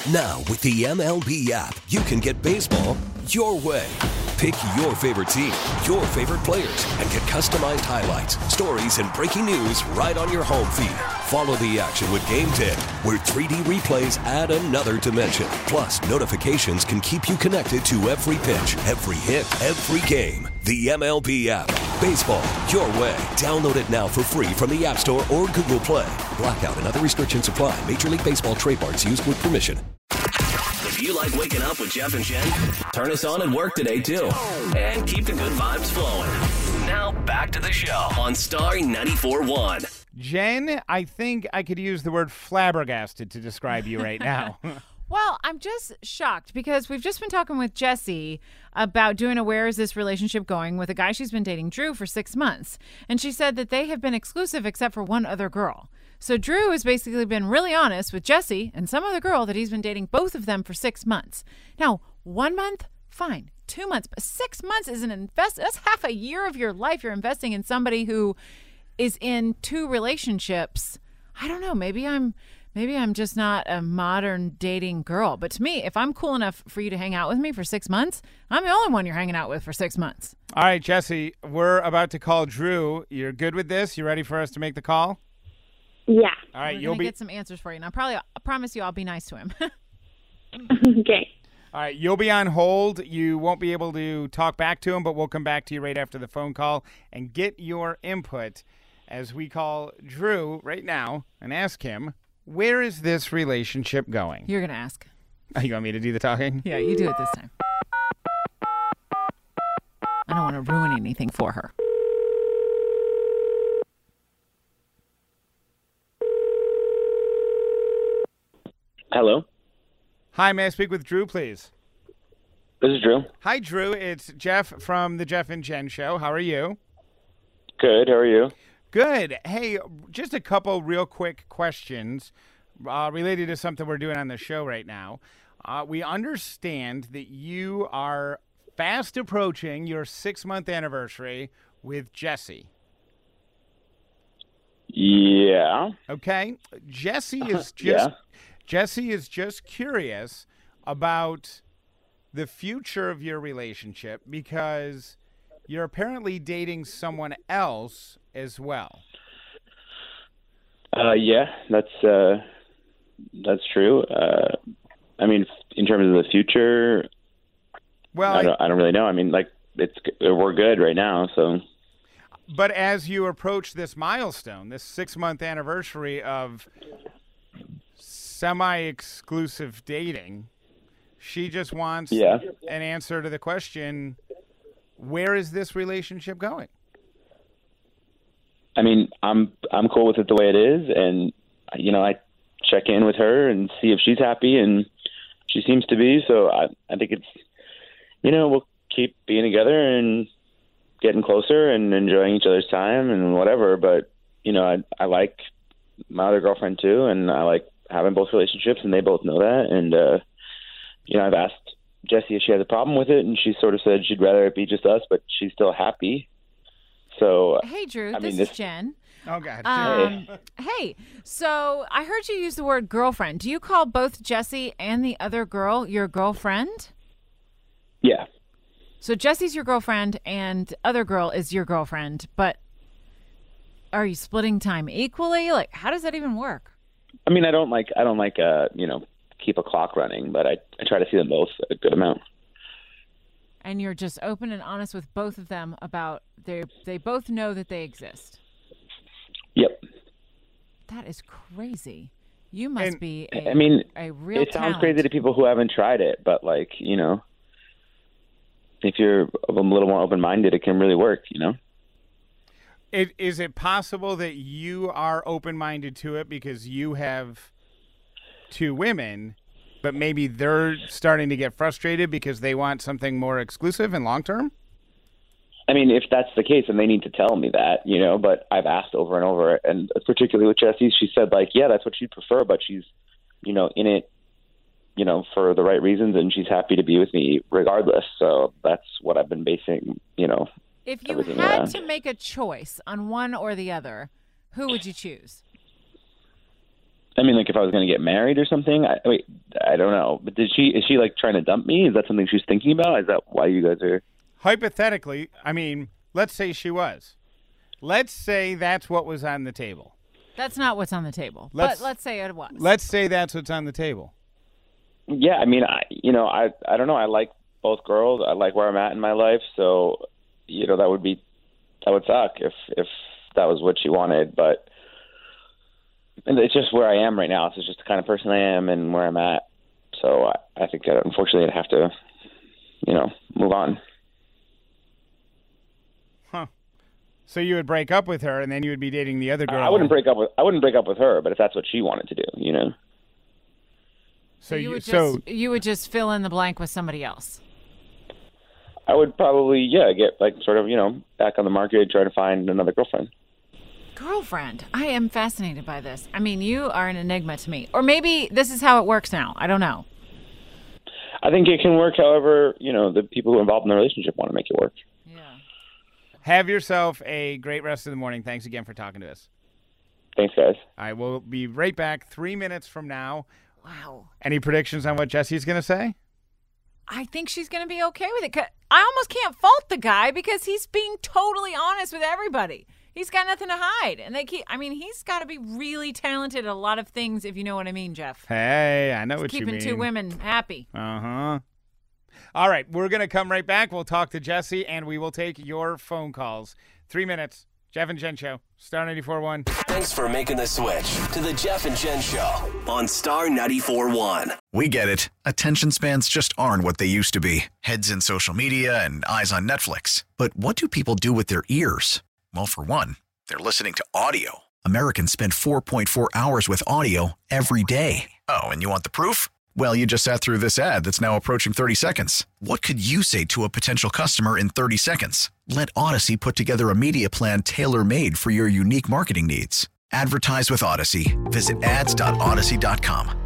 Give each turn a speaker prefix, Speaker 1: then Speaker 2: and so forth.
Speaker 1: Now, with the MLB app, you can get baseball your way. Pick your favorite team, your favorite players, and get customized highlights, stories, and breaking news right on your home feed. Follow the action with Game Day, where 3D replays add another dimension. Plus, notifications can keep you connected to every pitch, every hit, every game. The MLB app. Baseball your way. Download it now for free from the App Store or Google Play. Blackout and other restrictions apply. Major League Baseball trademarks used with permission.
Speaker 2: If you like waking up with Jeff and Jen, turn us on at work today, too. And keep the good vibes flowing. Now, back to the show on Star 94.1.
Speaker 3: Jen, I think I could use the word flabbergasted to describe you right now.
Speaker 4: Well, I'm just shocked because we've just been talking with Jessie about doing a Where Is This Relationship Going with a guy she's been dating, Drew, for 6 months. And she said that they have been exclusive except for one other girl. So Drew has basically been really honest with Jessie and some other girl that he's been dating both of them for 6 months. Now, 1 month, fine. 2 months, but 6 months is an that's half a year of your life you're investing in somebody who is in two relationships. I don't know, maybe I'm just not a modern dating girl. But to me, if I'm cool enough for you to hang out with me for 6 months, I'm the only one you're hanging out with for 6 months.
Speaker 3: All right, Jessie, we're about to call Drew. You're good with this? You ready for us to make the call?
Speaker 5: Yeah.
Speaker 3: All right,
Speaker 4: We're gonna get some answers for you. And I promise you I'll be nice to him.
Speaker 5: Okay.
Speaker 3: All right, you'll be on hold. You won't be able to talk back to him, but we'll come back to you right after the phone call and get your input as we call Drew right now and ask him, where is this relationship going?
Speaker 4: You're going to ask.
Speaker 3: Oh, you want me to do the talking?
Speaker 4: Yeah, you do it this time. I don't want to ruin anything for her.
Speaker 6: Hello.
Speaker 3: Hi, may I speak with Drew, please?
Speaker 6: This is Drew.
Speaker 3: Hi, Drew. It's Jeff from the Jeff and Jen Show. How are you?
Speaker 6: Good. How are you?
Speaker 3: Good. Hey, just a couple real quick questions related to something we're doing on the show right now. We understand that you are fast approaching your 6-month anniversary with Jessie.
Speaker 6: Yeah.
Speaker 3: Okay. Jessie is just curious about the future of your relationship because you're apparently dating someone else as well.
Speaker 6: Yeah, that's true. I mean, in terms of the future,
Speaker 3: well,
Speaker 6: I don't really know. I mean, like we're good right now, so.
Speaker 3: But as you approach this milestone, this 6-month anniversary of semi-exclusive dating, she just wants an answer to the question, where is this relationship going? I
Speaker 6: mean, I'm cool with it the way it is, and I check in with her and see if she's happy, and she seems to be. So I think it's we'll keep being together and getting closer and enjoying each other's time and whatever. But I like my other girlfriend too, and I like having both relationships, and they both know that. And I've asked Jessie if she has a problem with it, and she sort of said she'd rather it be just us, but she's still happy. So,
Speaker 4: hey, Drew, this is Jen.
Speaker 3: Oh, God.
Speaker 4: Hey, so I heard you use the word girlfriend. Do you call both Jessie and the other girl your girlfriend?
Speaker 6: Yeah.
Speaker 4: So Jessie's your girlfriend and other girl is your girlfriend, but are you splitting time equally? Like, how does that even work?
Speaker 6: I mean, I don't keep a clock running, but I try to see them both a good amount.
Speaker 4: And you're just open and honest with both of them about they both know that they exist.
Speaker 6: Yep.
Speaker 4: That is crazy. You must be a real
Speaker 6: it sounds
Speaker 4: talent.
Speaker 6: crazy to people who haven't tried it, but if you're a little more open-minded, it can really work,
Speaker 3: Is it possible that you are open-minded to it because you have 2 women, but maybe they're starting to get frustrated because they want something more exclusive and long-term?
Speaker 6: I mean, if that's the case, then they need to tell me that, but I've asked over and over, and particularly with Jessie, she said, yeah, that's what she'd prefer, but she's, in it, for the right reasons, and she's happy to be with me regardless. So that's what I've been basing,
Speaker 4: If you had to make a choice on one or the other, who would you choose?
Speaker 6: I mean, like if I was going to get married or something. I don't know. But is she like trying to dump me? Is that something she's thinking about? Is that why you guys are?
Speaker 3: Hypothetically, I mean, let's say she was. Let's say that's what was on the table.
Speaker 4: That's not what's on the table. But let's say it was.
Speaker 3: Let's say that's what's on the table.
Speaker 6: Yeah, I mean, I don't know. I like both girls. I like where I'm at in my life. So, that would suck if that was what she wanted. But it's just where I am right now. It's just the kind of person I am and where I'm at. So I think that unfortunately I'd have to, move on.
Speaker 3: Huh. So you would break up with her and then you would be dating the other girl.
Speaker 6: I wouldn't break up with her, but if that's what she wanted to do,
Speaker 4: So you would just fill in the blank with somebody else.
Speaker 6: I would probably, get sort of, back on the market, try to find another girlfriend.
Speaker 4: Girlfriend. I am fascinated by this. I mean, you are an enigma to me. Or maybe this is how it works now. I don't know.
Speaker 6: I think it can work however, the people who are involved in the relationship want to make it work.
Speaker 4: Yeah.
Speaker 3: Have yourself a great rest of the morning. Thanks again for talking to us.
Speaker 6: Thanks, guys.
Speaker 3: All right, we'll be right back 3 minutes from now.
Speaker 4: Wow.
Speaker 3: Any predictions on what Jesse's going to say?
Speaker 4: I think she's going to be okay with it. I almost can't fault the guy because he's being totally honest with everybody. He's got nothing to hide. And he's got to be really talented at a lot of things, if you know what I mean, Jeff.
Speaker 3: Hey, I know what you mean.
Speaker 4: Keeping two women happy.
Speaker 3: Uh-huh. All right, we're going to come right back. We'll talk to Jesse, and we will take your phone calls. 3 minutes. Jeff and Jen Show, Star 94.1.
Speaker 2: Thanks for making the switch to the Jeff and Jen Show on Star 94.1.
Speaker 7: We get it. Attention spans just aren't what they used to be. Heads in social media and eyes on Netflix. But what do people do with their ears? Well, for one, they're listening to audio. Americans spend 4.4 hours with audio every day. Oh, and you want the proof? Well, you just sat through this ad that's now approaching 30 seconds. What could you say to a potential customer in 30 seconds? Let Odyssey put together a media plan tailor-made for your unique marketing needs. Advertise with Odyssey. Visit ads.odyssey.com.